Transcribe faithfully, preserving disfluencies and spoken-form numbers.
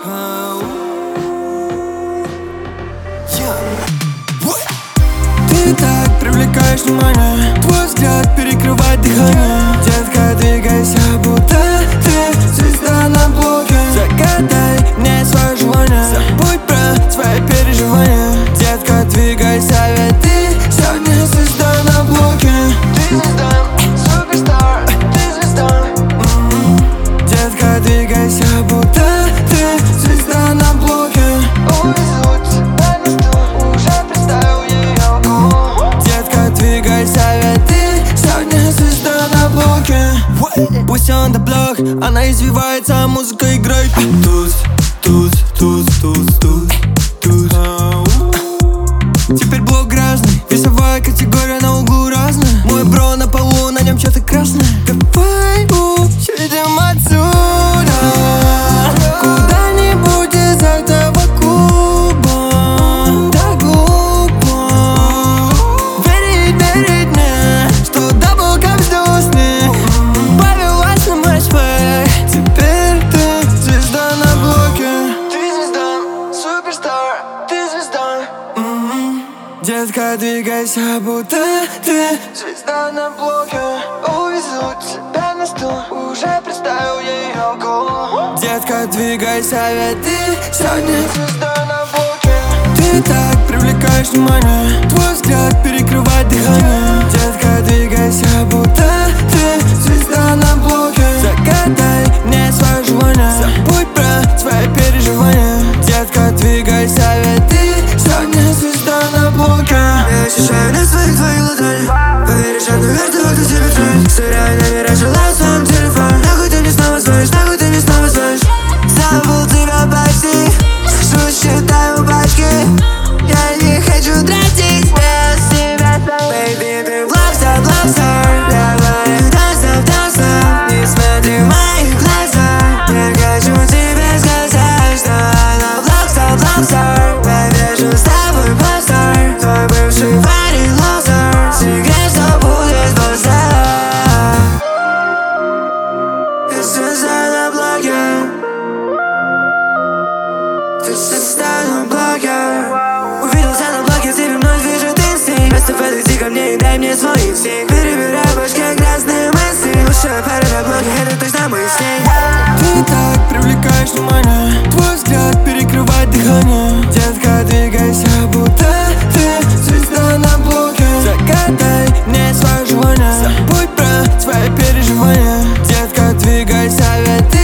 Ты так привлекаешь внимание, твой взгляд перекрывает дыхание. Детка, двигайся, будто ты звезда на блоке. Загадай мне свое желание, забудь про свои переживания. Детка, двигайся, ведь ты сегодня звезда на блоке. Ты звезда, суперстар, ты звезда. м-м. Детка, двигайся, будто ты звезда на блоке. Увезут тебя на стул, уже представил ее гол. Детка, двигайся, ведь ты сегодня звезда на блоке. Пусть он блок, она извивается, музыка играет. Туз, туз, туз, туз, туз, туз. Теперь блок грязный, весовая категория на углу разная. Мой бро на полу, на нем что-то красное. Давай уедем отсюда куда-нибудь из этого клуба. Так глупо верить, верить мне, что даблкап сдусни повелась на мой свей. Теперь ты звезда на блоке. Ты звезда, суперстар, ты звезда. м-м. Детка, двигайся, будто ты звезда на блоке. Увезут тебя на стул, уже представил ее гол. Детка, двигайся, ведь ты сегодня звезда на блоке. Ты так привлекаешь внимание, твой взгляд перекрывает дыхание. Детка, двигайся, будто ты звезда на блоке. Загадай мне свое желание, забудь про свои переживания. Детка, двигайся, ведь ты сегодня звезда на блоке. Я ощущаю на своих твоих ладонях, поверишь, я наверное, кто тебе цель. Стираю номера, желаю своим телефон. Нахуй ты не снова звонишь, нахуй ты не снова звонишь. Забыл тебя почти, сижу, считаю пачки. Я не хочу тратить без тебя. Baby, ты блокстар, блокстар. Давай, танцев, танцев. Не смотри в мои глаза. Я хочу тебе сказать, что она блокстар, блокстар. Я вижу с тобой постер. Твой бывший парень лозер. Секрет, что будет после. Ты звезда на блоке. Ты звезда на блоке. Увиделся на блоке, тебе вновь вижу инстинкт. Вместо подойди ко мне и дай мне свой инстинкт. Перебирай в башке грязные мысли. Лучшая пара на блоке, это точно мы с ней. Ты так привлекаешь внимание, твой взгляд перекрывает дыхание. Детка, двигайся, будто ты звезда на блоке. Загадай мне свое желание, забудь про свои переживания. Детка, двигайся, ведь ты